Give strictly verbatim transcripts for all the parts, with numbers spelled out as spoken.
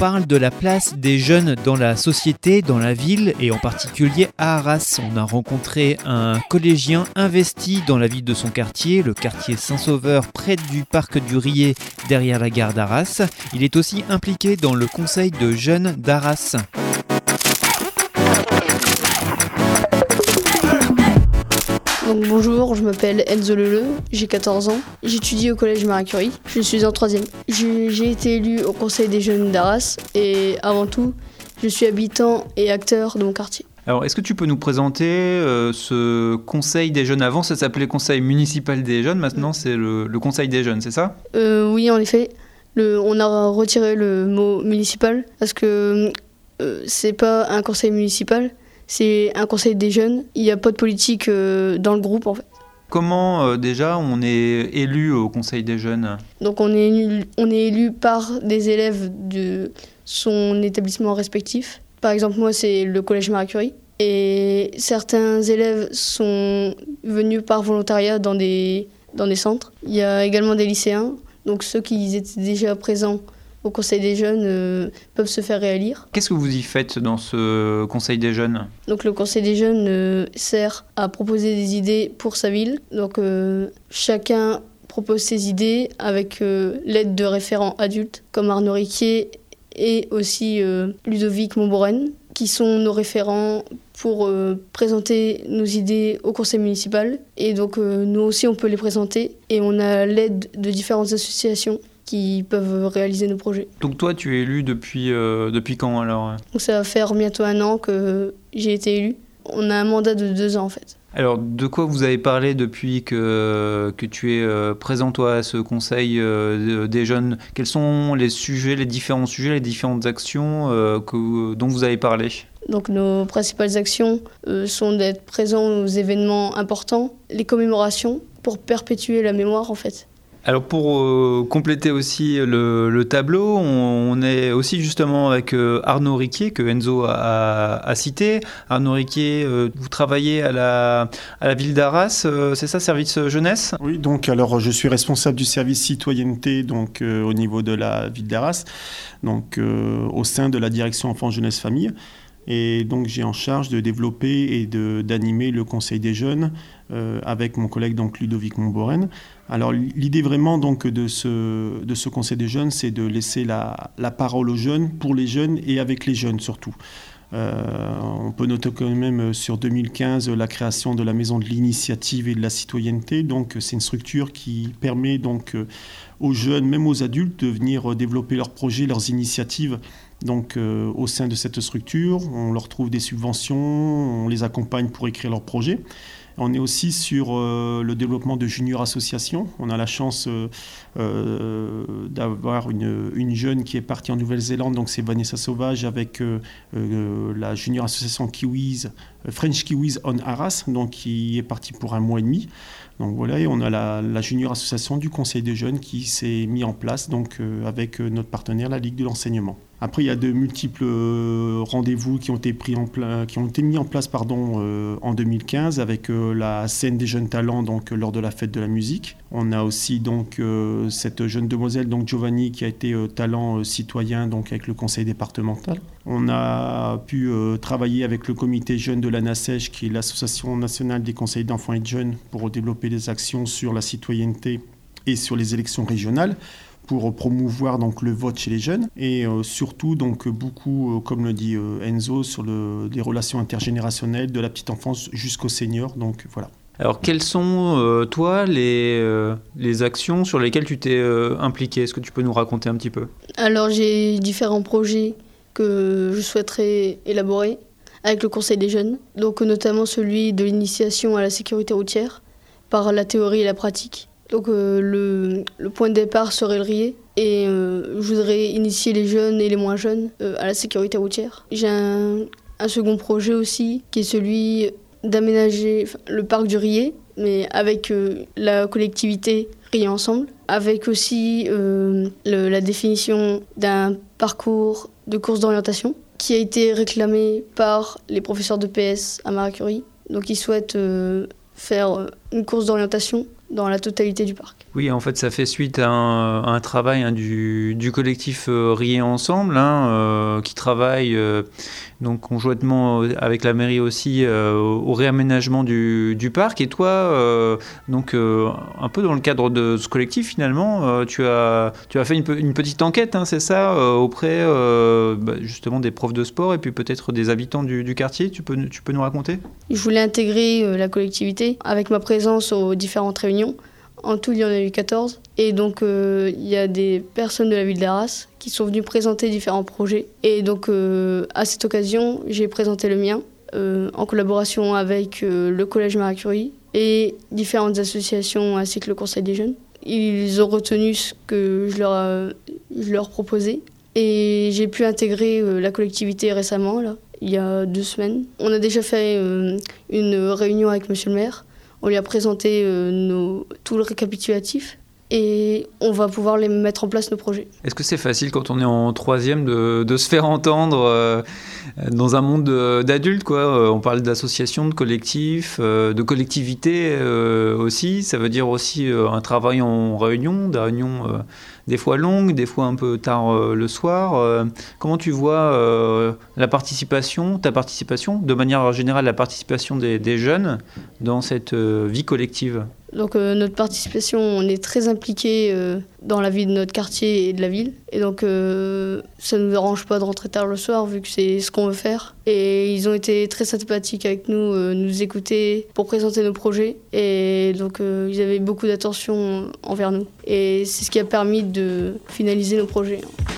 parle de la place des jeunes dans la société, dans la ville et en particulier à Arras. On a rencontré un collégien investi dans la vie de son quartier, le quartier Saint-Sauveur près du parc du Riet derrière la gare d'Arras. Il est aussi impliqué dans le conseil de jeunes d'Arras. Donc bonjour, je m'appelle Enzo Leleu, j'ai quatorze ans, j'étudie au collège Marie Curie, je suis en troisième. J'ai, j'ai été élu au conseil des jeunes d'Arras et avant tout, je suis habitant et acteur de mon quartier. Alors, est-ce que tu peux nous présenter euh, ce conseil des jeunes? Avant, ça s'appelait conseil municipal des jeunes, maintenant c'est le, le conseil des jeunes, c'est ça? euh, Oui, en effet, le, on a retiré le mot municipal parce que euh, c'est pas un conseil municipal. C'est un conseil des jeunes. Il n'y a pas de politique euh, dans le groupe, en fait. Comment, euh, déjà, on est élu au conseil des jeunes? Donc, on est, élu, on est élu par des élèves de son établissement respectif. Par exemple, moi, c'est le collège Marie Curie. Et certains élèves sont venus par volontariat dans des, dans des centres. Il y a également des lycéens. Donc, ceux qui étaient déjà présents au conseil des jeunes euh, peuvent se faire réélire. Qu'est-ce que vous y faites dans ce conseil des jeunes? Donc le conseil des jeunes euh, sert à proposer des idées pour sa ville. Donc euh, chacun propose ses idées avec euh, l'aide de référents adultes comme Arnaud Riquier et aussi euh, Ludovic Montboren, qui sont nos référents pour euh, présenter nos idées au conseil municipal. Et donc euh, nous aussi on peut les présenter et on a l'aide de différentes associations qui peuvent réaliser nos projets. Donc toi, tu es élu depuis, euh, depuis quand alors? Donc ça va faire bientôt un an que j'ai été élu. On a un mandat de deux ans en fait. Alors, de quoi vous avez parlé depuis que, que tu es euh, présent, toi, à ce conseil euh, des jeunes? Quels sont les sujets, les différents sujets, les différentes actions euh, que, dont vous avez parlé? Donc, nos principales actions euh, sont d'être présents aux événements importants, les commémorations, pour perpétuer la mémoire, en fait. Alors pour euh, compléter aussi le, le tableau, on, on est aussi justement avec euh, Arnaud Riquier que Enzo a, a cité. Arnaud Riquier, euh, vous travaillez à la, à la ville d'Arras, euh, c'est ça, service jeunesse? Oui, donc alors je suis responsable du service citoyenneté donc euh, au niveau de la ville d'Arras, donc euh, au sein de la direction enfants jeunesse famille. Et donc j'ai en charge de développer et de, d'animer le conseil des jeunes euh, avec mon collègue donc Ludovic Montboren. Alors l'idée vraiment donc de ce, de ce conseil des jeunes, c'est de laisser la, la parole aux jeunes, pour les jeunes et avec les jeunes surtout. Euh, on peut noter quand même sur deux mille quinze la création de la maison de l'initiative et de la citoyenneté. Donc c'est une structure qui permet donc aux jeunes, même aux adultes, de venir développer leurs projets, leurs initiatives. Donc euh, au sein de cette structure, on leur trouve des subventions, on les accompagne pour écrire leurs projets. On est aussi sur euh, le développement de junior associations. On a la chance euh, euh, d'avoir une, une jeune qui est partie en Nouvelle-Zélande, donc c'est Vanessa Sauvage, avec euh, euh, la junior association Kiwis, French Kiwis on Arras, donc qui est partie pour un mois et demi. Donc voilà, et on a la, la junior association du Conseil des jeunes qui s'est mis en place donc, euh, avec notre partenaire, la Ligue de l'enseignement. Après, il y a de multiples euh, rendez-vous qui ont été, pris en pla- qui ont été mis en place pardon, euh, en deux mille quinze avec euh, la scène des jeunes talents donc, lors de la fête de la musique. On a aussi donc, euh, cette jeune demoiselle, donc, Giovanni, qui a été euh, talent euh, citoyen donc, avec le conseil départemental. On a pu euh, travailler avec le comité jeune de l'ANACEJ, qui est l'Association nationale des conseils d'enfants et de jeunes, pour développer des actions sur la citoyenneté et sur les élections régionales, pour promouvoir donc, le vote chez les jeunes et euh, surtout donc, beaucoup, euh, comme le dit euh, Enzo, sur le, les relations intergénérationnelles de la petite enfance jusqu'au senior. Donc, voilà. Alors quelles sont, euh, toi, les, euh, les actions sur lesquelles tu t'es euh, impliqué? Est-ce que tu peux nous raconter un petit peu? Alors j'ai différents projets que je souhaiterais élaborer avec le conseil des jeunes, donc notamment celui de l'initiation à la sécurité routière par la théorie et la pratique. Donc euh, le, le point de départ serait le Riet et euh, je voudrais initier les jeunes et les moins jeunes euh, à la sécurité routière. J'ai un, un second projet aussi qui est celui d'aménager le parc du Riet, mais avec euh, la collectivité Riet Ensemble, avec aussi euh, le, la définition d'un parcours de course d'orientation qui a été réclamé par les professeurs de P S à Marie Curie. Donc ils souhaitent euh, faire une course d'orientation dans la totalité du parc. Oui, en fait, ça fait suite à un, à un travail hein, du, du collectif euh, Riez Ensemble, hein, euh, qui travaille euh, donc conjointement avec la mairie aussi euh, au réaménagement du, du parc. Et toi, euh, donc euh, un peu dans le cadre de ce collectif, finalement, euh, tu as tu as fait une, une petite enquête, hein, c'est ça, euh, auprès euh, bah, justement des profs de sport et puis peut-être des habitants du, du quartier. Tu peux tu peux nous raconter ? Je voulais intégrer euh, la collectivité avec ma présence aux différentes réunions. En tout, il y en a eu quatorze. Et donc, euh, il y a des personnes de la ville d'Arras qui sont venues présenter différents projets. Et donc, euh, à cette occasion, j'ai présenté le mien euh, en collaboration avec euh, le Collège Marie Curie et différentes associations ainsi que le Conseil des jeunes. Ils ont retenu ce que je leur, euh, je leur proposais. Et j'ai pu intégrer euh, la collectivité récemment, là, il y a deux semaines. On a déjà fait euh, une réunion avec monsieur le maire. On lui a présenté euh, nos, tout le récapitulatif et on va pouvoir les mettre en place, nos projets. Est-ce que c'est facile quand on est en troisième de, de se faire entendre euh, dans un monde d'adultes, quoi ? On parle d'associations, de collectifs, euh, de collectivités euh, aussi. Ça veut dire aussi euh, un travail en réunion, des réunions euh, des fois longues, des fois un peu tard euh, le soir. Euh, comment tu vois euh, la participation, ta participation, de manière générale la participation des, des jeunes dans cette euh, vie collective ? Donc euh, notre participation, on est très impliqués euh, dans la vie de notre quartier et de la ville. Et donc euh, ça ne nous dérange pas de rentrer tard le soir vu que c'est ce qu'on veut faire. Et ils ont été très sympathiques avec nous, euh, nous écouter pour présenter nos projets. Et donc euh, ils avaient beaucoup d'attention envers nous. Et c'est ce qui a permis de finaliser nos projets.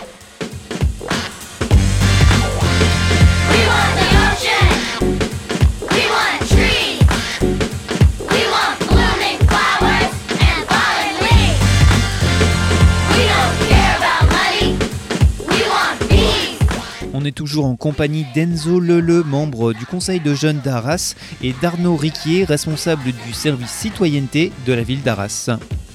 On est toujours en compagnie d'Enzo Leleu, membre du conseil de jeunes d'Arras, et d'Arnaud Riquier, responsable du service citoyenneté de la ville d'Arras.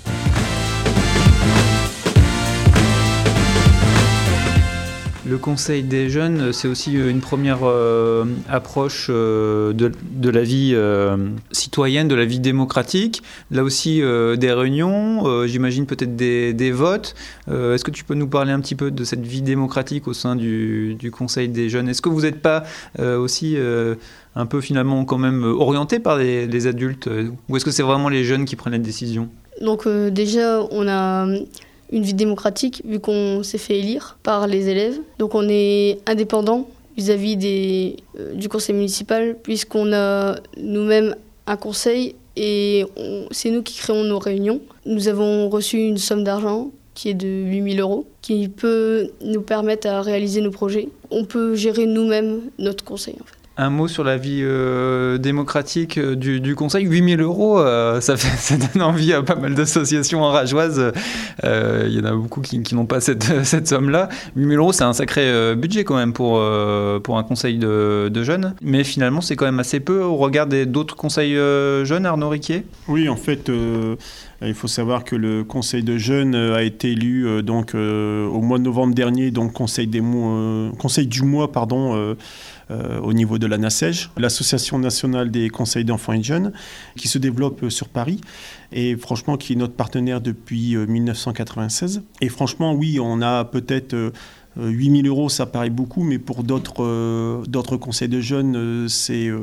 Le conseil des jeunes, c'est aussi une première euh, approche euh, de, de la vie euh, citoyenne, de la vie démocratique. Là aussi, euh, des réunions, euh, j'imagine peut-être des, des votes. Euh, est-ce que tu peux nous parler un petit peu de cette vie démocratique au sein du, du conseil des jeunes ? Est-ce que vous n'êtes pas euh, aussi euh, un peu finalement quand même orienté par les, les adultes ? Ou est-ce que c'est vraiment les jeunes qui prennent les décisions ? Donc euh, déjà, on a une vie démocratique, vu qu'on s'est fait élire par les élèves. Donc on est indépendant vis-à-vis des, euh, du conseil municipal, puisqu'on a nous-mêmes un conseil et on, c'est nous qui créons nos réunions. Nous avons reçu une somme d'argent qui est de huit mille euros, qui peut nous permettre à réaliser nos projets. On peut gérer nous-mêmes notre conseil, en fait. Un mot sur la vie euh, démocratique euh, du, du conseil. huit mille euros, euh, ça, fait, ça donne envie à pas mal d'associations rageoises. Euh, il y en a beaucoup qui, qui n'ont pas cette, cette somme-là. huit mille euros, c'est un sacré euh, budget quand même pour, euh, pour un conseil de, de jeunes. Mais finalement, c'est quand même assez peu au regard des, d'autres conseils euh, jeunes, Arnaud Riquier. Oui, en fait... Euh... Il faut savoir que le Conseil de jeunes a été élu euh, donc, euh, au mois de novembre dernier, donc Conseil, des mois, euh, conseil du mois pardon, euh, euh, au niveau de la NACEJ, l'Association nationale des conseils d'enfants et de jeunes, qui se développe sur Paris et franchement qui est notre partenaire depuis euh, dix-neuf cent quatre-vingt-seize. Et franchement, oui, on a peut-être... Euh, huit mille euros, ça paraît beaucoup, mais pour d'autres, euh, d'autres conseils de jeunes, euh, c'est... Euh,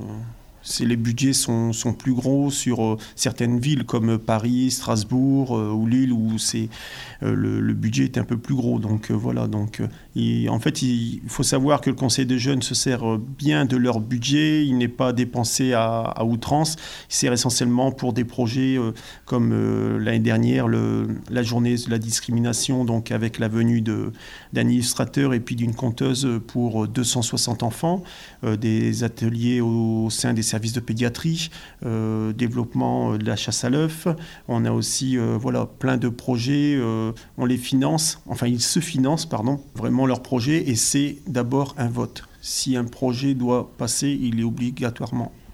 C'est, les budgets sont, sont plus gros sur euh, certaines villes comme Paris, Strasbourg euh, ou Lille où c'est, euh, le, le budget est un peu plus gros. Donc euh, voilà. Donc, euh, il, en fait, il, il faut savoir que le Conseil des jeunes se sert bien de leur budget. Il n'est pas dépensé à, à outrance. Il sert essentiellement pour des projets euh, comme euh, l'année dernière, le, la journée de la discrimination, donc avec la venue de, d'un illustrateur et puis d'une conteuse pour deux cent soixante enfants, euh, des ateliers au, au sein des services de pédiatrie, euh, développement de la chasse à l'œuf. On a aussi euh, voilà, plein de projets, euh, on les finance, enfin ils se financent, pardon, vraiment leurs projets, et c'est d'abord un vote. Si un projet doit passer, il est obligatoirement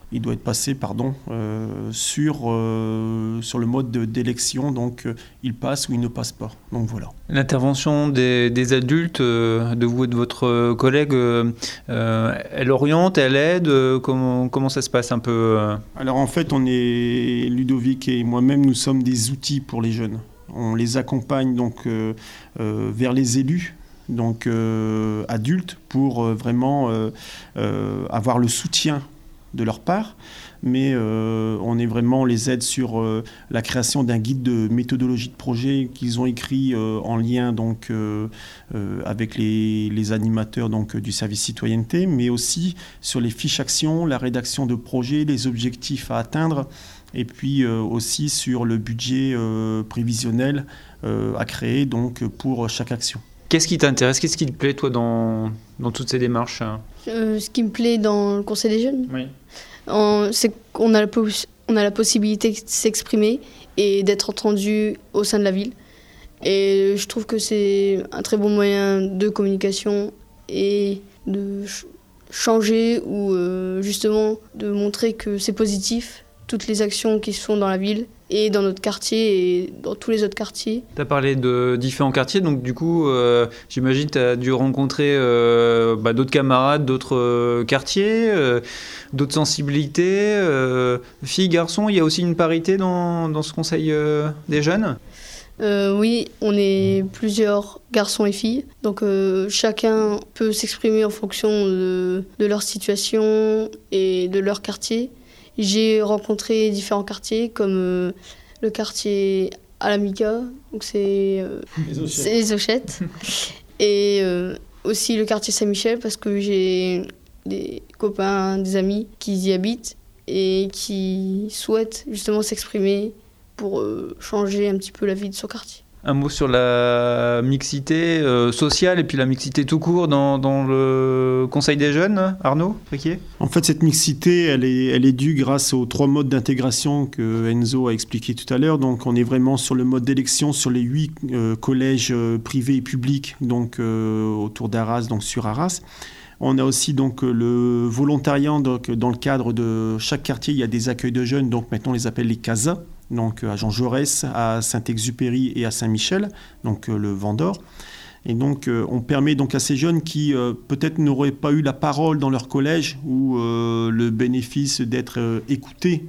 il doit être passé pardon, euh, sur, euh, sur le mode de, d'élection, donc euh, il passe ou il ne passe pas. Donc voilà. L'intervention des, des adultes, euh, de vous et de votre collègue, euh, euh, elle oriente, elle aide, euh, comment, comment ça se passe un peu euh... Alors en fait, on est, Ludovic et moi-même, nous sommes des outils pour les jeunes. On les accompagne donc euh, euh, vers les élus, donc euh, adultes, pour euh, vraiment euh, euh, avoir le soutien de leur part, mais euh, on est vraiment, on les aide sur euh, la création d'un guide de méthodologie de projet qu'ils ont écrit euh, en lien donc euh, euh, avec les, les animateurs donc du service citoyenneté, mais aussi sur les fiches actions, la rédaction de projets, les objectifs à atteindre, et puis euh, aussi sur le budget euh, prévisionnel euh, à créer donc pour chaque action. Qu'est-ce qui t'intéresse, qu'est-ce qui te plaît toi dans, dans toutes ces démarches? euh, Ce qui me plaît dans le Conseil des jeunes, oui. en, c'est qu'on a la, pos- on a la possibilité de s'exprimer et d'être entendu au sein de la ville. Et je trouve que c'est un très bon moyen de communication et de ch- changer ou euh, justement de montrer que c'est positif, toutes les actions qui se font dans la ville et dans notre quartier et dans tous les autres quartiers. Tu as parlé de différents quartiers, donc du coup, euh, j'imagine que tu as dû rencontrer euh, bah, d'autres camarades, d'autres euh, quartiers, euh, d'autres sensibilités, euh, filles, garçons. Il y a aussi une parité dans, dans ce conseil euh, des jeunes? Euh, oui, on est plusieurs garçons et filles, donc euh, chacun peut s'exprimer en fonction de, de leur situation et de leur quartier. J'ai rencontré différents quartiers, comme euh, le quartier Alamica, donc c'est, euh, Les c'est les Auchettes, et euh, aussi le quartier Saint-Michel, parce que j'ai des copains, des amis qui y habitent et qui souhaitent justement s'exprimer pour euh, changer un petit peu la vie de son quartier. Un mot sur la mixité euh, sociale et puis la mixité tout court dans, dans le Conseil des jeunes, Arnaud Riquier? En fait, cette mixité, elle est, elle est due grâce aux trois modes d'intégration que Enzo a expliqué tout à l'heure. Donc, on est vraiment sur le mode d'élection sur les huit euh, collèges euh, privés et publics donc, euh, autour d'Arras, donc sur Arras. On a aussi donc le volontariat, donc dans le cadre de chaque quartier, il y a des accueils de jeunes, donc maintenant on les appelle les CASA, donc à Jean Jaurès, à Saint-Exupéry et à Saint-Michel, donc le Vendor. Et donc on permet donc à ces jeunes qui euh, peut-être n'auraient pas eu la parole dans leur collège ou euh, le bénéfice d'être euh, écoutés,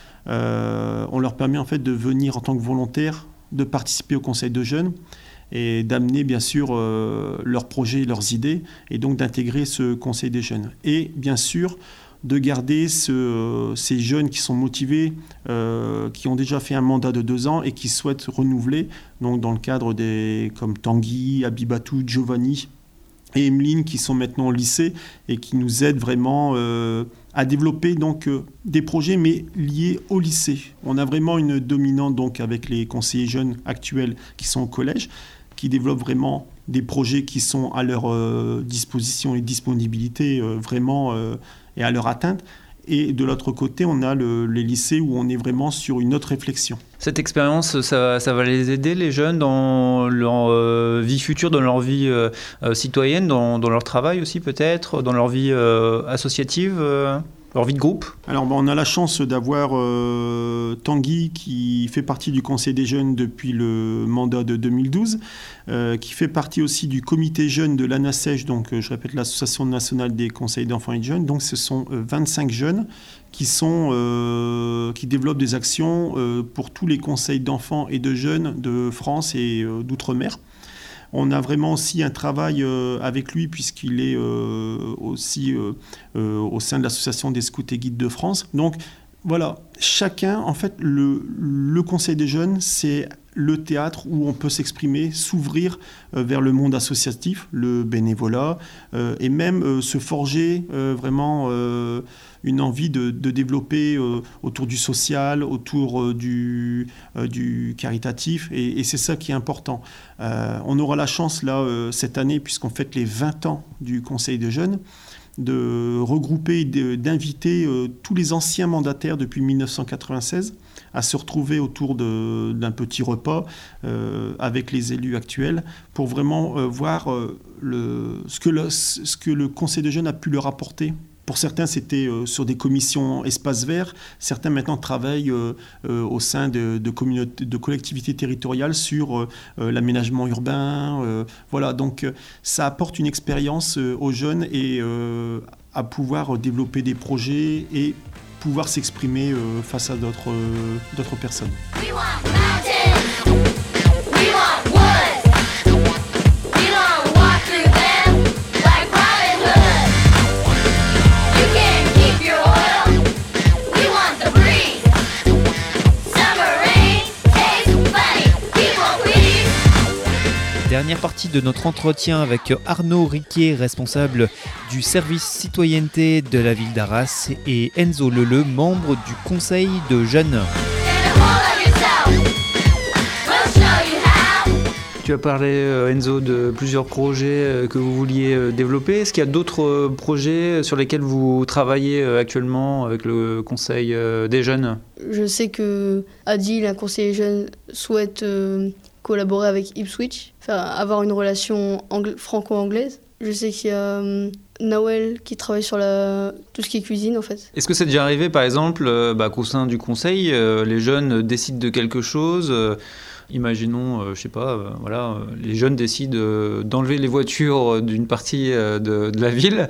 euh, on leur permet en fait de venir en tant que volontaires, de participer au conseil de jeunes et d'amener bien sûr euh, leurs projets, leurs idées, et donc d'intégrer ce conseil des jeunes. Et bien sûr, de garder ce, ces jeunes qui sont motivés, euh, qui ont déjà fait un mandat de deux ans et qui souhaitent renouveler, donc dans le cadre des comme Tanguy, Abibatou, Giovanni et Emeline, qui sont maintenant au lycée et qui nous aident vraiment euh, à développer donc, euh, des projets, mais liés au lycée. On a vraiment une dominante donc, avec les conseillers jeunes actuels qui sont au collège, qui développent vraiment des projets qui sont à leur euh, disposition et disponibilité euh, vraiment euh, et à leur atteinte. Et de l'autre côté, on a le, les lycées où on est vraiment sur une autre réflexion. Cette expérience, ça, ça va les aider, les jeunes, dans leur euh, vie future, dans leur vie euh, citoyenne, dans, dans leur travail aussi peut-être, dans leur vie euh, associative euh, leur vie de groupe? Alors, ben, on a la chance d'avoir euh, Tanguy qui fait partie du Conseil des jeunes depuis le mandat de deux mille douze, euh, qui fait partie aussi du comité jeune de l'ANASEJ, donc euh, je répète l'Association nationale des conseils d'enfants et de jeunes. Donc ce sont euh, vingt-cinq jeunes qui, sont, euh, qui développent des actions euh, pour tous les conseils d'enfants et de jeunes de France et euh, d'outre-mer. On a vraiment aussi un travail euh, avec lui puisqu'il est euh, aussi euh, euh, au sein de l'association des scouts et guides de France. Donc voilà, chacun, en fait, le, le Conseil des jeunes, c'est le théâtre où on peut s'exprimer, s'ouvrir euh, vers le monde associatif, le bénévolat, euh, et même euh, se forger euh, vraiment euh, une envie de, de développer euh, autour du social, autour euh, du, euh, du caritatif, et, et c'est ça qui est important. Euh, on aura la chance, là, euh, cette année, puisqu'on fête les vingt ans du Conseil des jeunes, de regrouper, de, d'inviter euh, tous les anciens mandataires depuis mille neuf cent quatre-vingt-seize à se retrouver autour de, d'un petit repas euh, avec les élus actuels pour vraiment euh, voir euh, le, ce, que le, ce que le Conseil des jeunes a pu leur apporter pour certains, c'était euh, sur des commissions espaces verts. Certains maintenant travaillent euh, euh, au sein de, de, communautés, de collectivités territoriales sur euh, euh, l'aménagement urbain. Euh, voilà, donc euh, ça apporte une expérience euh, aux jeunes et euh, à pouvoir développer des projets et pouvoir s'exprimer euh, face à d'autres, euh, d'autres personnes. We want mountains. We want woods. We don't walk through them like Robin Hood. You can't keep your oil. We want the breeze. Summer rain tastes funny. People please. Dernière partie de notre entretien avec Arnaud Riquier, responsable du service citoyenneté de la ville d'Arras, et Enzo Leleu, membre du conseil de jeunes. Tu as parlé, Enzo, de plusieurs projets que vous vouliez développer. Est-ce qu'il y a d'autres projets sur lesquels vous travaillez actuellement avec le conseil des jeunes ? Je sais que Adil, un conseiller jeune, souhaite euh, collaborer avec Ipswich, enfin, avoir une relation angla- franco-anglaise. Je sais qu'il y a euh, Nawel qui travaille sur la... tout ce qui est cuisine en fait. Est-ce que c'est déjà arrivé par exemple euh, bah, qu'au sein du conseil, euh, les jeunes décident de quelque chose euh, Imaginons, euh, je sais pas, euh, voilà, euh, les jeunes décident euh, d'enlever les voitures d'une partie euh, de, de la ville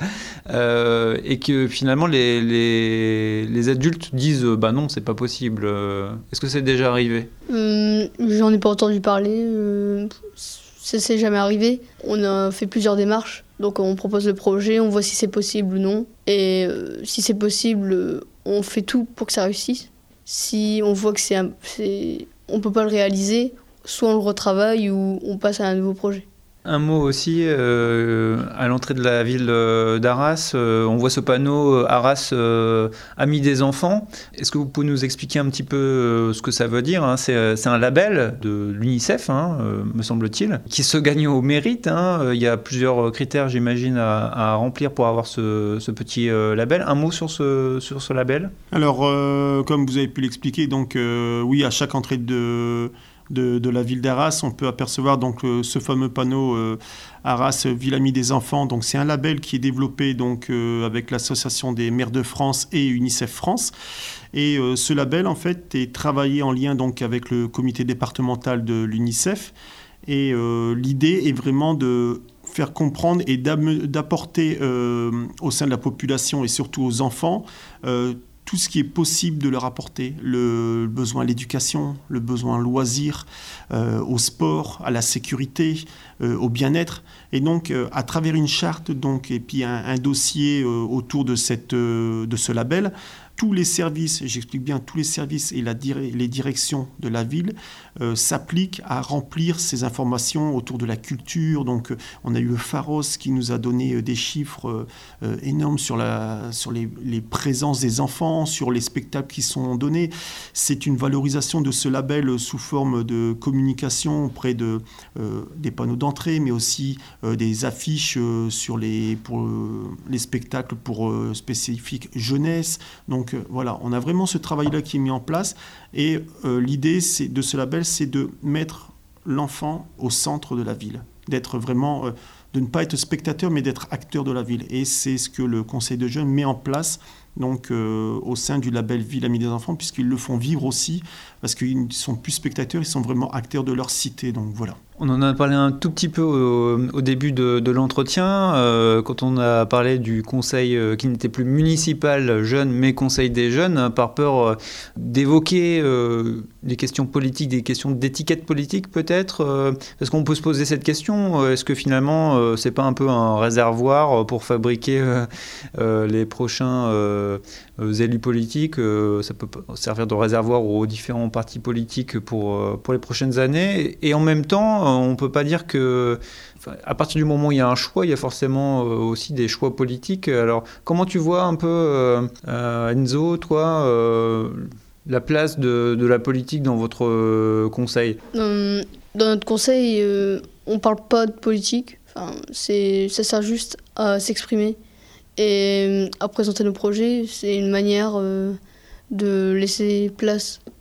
euh, et que finalement les, les, les adultes disent euh, bah non, c'est pas possible. Euh, est-ce que c'est déjà arrivé ? Hum, j'en ai pas entendu parler. Euh, ça s'est jamais arrivé. On a fait plusieurs démarches. Donc on propose le projet, on voit si c'est possible ou non. Et euh, si c'est possible, euh, on fait tout pour que ça réussisse. Si on voit que c'est, un, c'est on peut pas le réaliser, soit on le retravaille ou on passe à un nouveau projet. Un mot aussi, euh, à l'entrée de la ville d'Arras, euh, on voit ce panneau euh, Arras euh, Amis des enfants. Est-ce que vous pouvez nous expliquer un petit peu euh, ce que ça veut dire, hein ? c'est, c'est un label de l'UNICEF, hein, euh, me semble-t-il, qui se gagne au mérite. Hein. Il y a plusieurs critères, j'imagine, à, à remplir pour avoir ce, ce petit euh, label. Un mot sur ce, sur ce label ? Alors, euh, comme vous avez pu l'expliquer, donc euh, oui, à chaque entrée de... De, de la ville d'Arras, on peut apercevoir donc euh, ce fameux panneau euh, Arras Ville Amie des enfants. Donc c'est un label qui est développé donc euh, avec l'association des maires de France et UNICEF France. Et euh, ce label en fait est travaillé en lien donc avec le comité départemental de l'UNICEF. Et euh, l'idée est vraiment de faire comprendre et d'apporter euh, au sein de la population et surtout aux enfants euh, tout ce qui est possible de leur apporter, le besoin à l'éducation, le besoin au loisir, euh, au sport, à la sécurité, euh, au bien-être. Et donc, euh, à travers une charte donc, et puis un, un dossier euh, autour de, cette, euh, de ce label, tous les services, j'explique bien, tous les services et la dir- les directions de la ville euh, s'appliquent à remplir ces informations autour de la culture. Donc, euh, on a eu le Pharos qui nous a donné euh, des chiffres euh, énormes sur, la, sur les, les présences des enfants, sur les spectacles qui sont donnés. C'est une valorisation de ce label euh, sous forme de communication auprès de, euh, des panneaux d'entrée, mais aussi euh, des affiches euh, sur les, pour, euh, les spectacles pour euh, spécifiques jeunesse. Donc, Donc euh, voilà, on a vraiment ce travail-là qui est mis en place et euh, l'idée c'est, de ce label, c'est de mettre l'enfant au centre de la ville, d'être vraiment, euh, de ne pas être spectateur mais d'être acteur de la ville. Et c'est ce que le Conseil de jeunes met en place donc, euh, au sein du label Ville Amie des enfants, puisqu'ils le font vivre aussi, parce qu'ils ne sont plus spectateurs, ils sont vraiment acteurs de leur cité. Donc voilà. On en a parlé un tout petit peu au, au début de, de l'entretien, euh, quand on a parlé du conseil euh, qui n'était plus municipal jeune, mais conseil des jeunes, hein, par peur euh, d'évoquer euh, des questions politiques, des questions d'étiquette politique peut-être. Euh, est-ce qu'on peut se poser cette question ? Est-ce que finalement, euh, c'est pas un peu un réservoir pour fabriquer euh, euh, les prochains euh, élus politiques ? euh, Ça peut servir de réservoir aux différents partis politiques pour, euh, pour les prochaines années. Et en même temps, on ne peut pas dire que, enfin, à partir du moment où il y a un choix, il y a forcément euh, aussi des choix politiques. Alors, comment tu vois un peu, euh, euh, Enzo, toi, euh, la place de, de la politique dans votre euh, conseil ? Dans, dans notre conseil, euh, on ne parle pas de politique. Enfin, c'est, ça sert juste à s'exprimer et à présenter nos projets. C'est une manière euh, de laisser place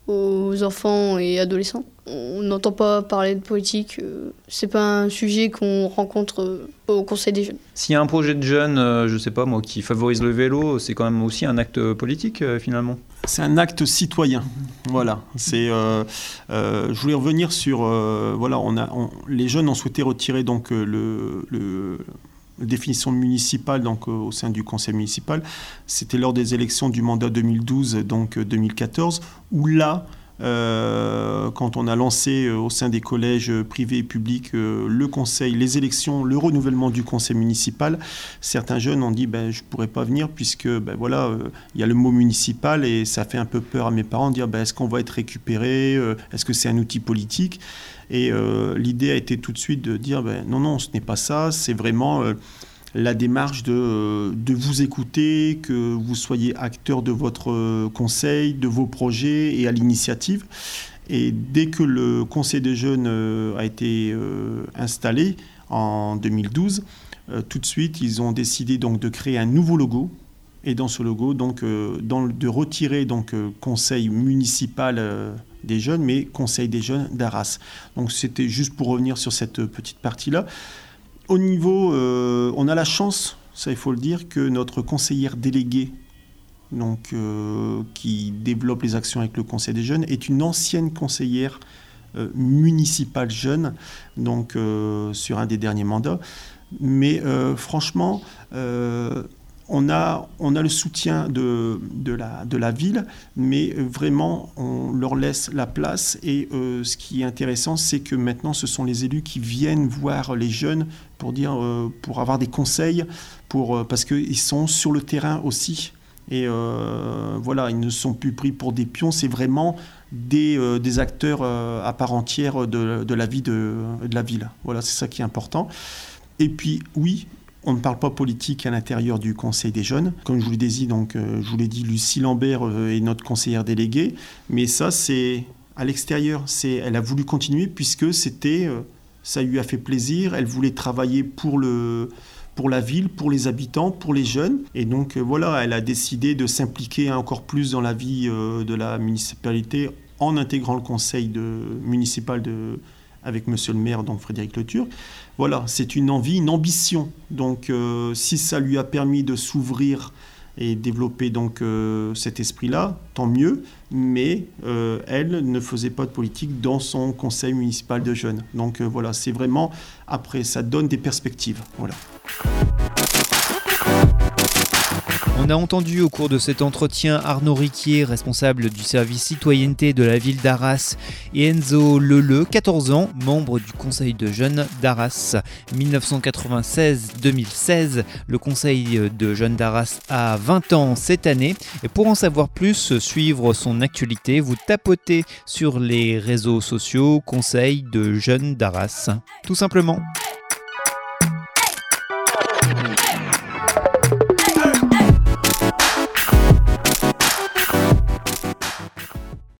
aux enfants et adolescents. On n'entend pas parler de politique, euh, c'est pas un sujet qu'on rencontre euh, au Conseil des jeunes. S'il y a un projet de jeunes, euh, je sais pas moi, qui favorise le vélo, c'est quand même aussi un acte politique euh, finalement. C'est un acte citoyen. Voilà. C'est. Euh, euh, je voulais revenir sur. Euh, voilà, on a, on, les jeunes ont souhaité retirer donc euh, le. le la définition municipale donc, euh, au sein du conseil municipal. C'était lors des élections du mandat deux mille douze, donc euh, deux mille quatorze, où là, euh, quand on a lancé euh, au sein des collèges euh, privés et publics euh, le conseil, les élections, le renouvellement du conseil municipal, certains jeunes ont dit ben, je ne pourrais pas venir puisque ben, voilà, euh, y a le mot municipal et ça fait un peu peur à mes parents de dire ben, est-ce qu'on va être récupéré, euh, est-ce que c'est un outil politique ? Et euh, l'idée a été tout de suite de dire ben, non, non, ce n'est pas ça, c'est vraiment euh, la démarche de, euh, de vous écouter, que vous soyez acteur de votre euh, conseil, de vos projets et à l'initiative. Et dès que le conseil des jeunes euh, a été euh, installé en deux mille douze, euh, tout de suite, ils ont décidé donc, de créer un nouveau logo. Et dans ce logo, donc, euh, dans, de retirer donc, euh, conseil municipal euh, des jeunes, mais conseil des jeunes d'Arras. Donc c'était juste pour revenir sur cette petite partie-là. Au niveau, euh, on a la chance, ça il faut le dire, que notre conseillère déléguée, donc, euh, qui développe les actions avec le conseil des jeunes, est une ancienne conseillère euh, municipale jeune, donc euh, sur un des derniers mandats. Mais euh, franchement, euh, On a, on a le soutien de, de, la, de la ville, mais vraiment, on leur laisse la place. Et euh, ce qui est intéressant, c'est que maintenant, ce sont les élus qui viennent voir les jeunes pour, dire, euh, pour avoir des conseils, pour, euh, parce qu'ils sont sur le terrain aussi. Et euh, voilà, ils ne sont plus pris pour des pions, c'est vraiment des, euh, des acteurs euh, à part entière de, de la vie de, de la ville. Voilà, c'est ça qui est important. Et puis, oui, on ne parle pas politique à l'intérieur du Conseil des jeunes. Comme je vous l'ai dit, donc, euh, je vous l'ai dit, Lucie Lambert euh, est notre conseillère déléguée. Mais ça, c'est à l'extérieur. C'est, elle a voulu continuer puisque c'était, euh, ça lui a fait plaisir. Elle voulait travailler pour, le, pour la ville, pour les habitants, pour les jeunes. Et donc, euh, voilà, elle a décidé de s'impliquer encore plus dans la vie euh, de la municipalité en intégrant le conseil de, municipal de avec monsieur le maire, donc Frédéric Le Turc. Voilà, c'est une envie, une ambition. Donc, euh, si ça lui a permis de s'ouvrir et développer donc, euh, cet esprit-là, tant mieux. Mais euh, elle ne faisait pas de politique dans son conseil municipal de jeunes. Donc, euh, voilà, c'est vraiment, après, ça donne des perspectives. Voilà. On a entendu au cours de cet entretien Arnaud Riquier, responsable du service citoyenneté de la ville d'Arras, et Enzo Leleu, quatorze ans, membre du conseil de jeunes d'Arras. dix-neuf cent quatre-vingt-seize deux mille seize, le conseil de jeunes d'Arras a vingt ans cette année. Et pour en savoir plus, suivre son actualité, vous tapotez sur les réseaux sociaux Conseil de jeunes d'Arras, tout simplement.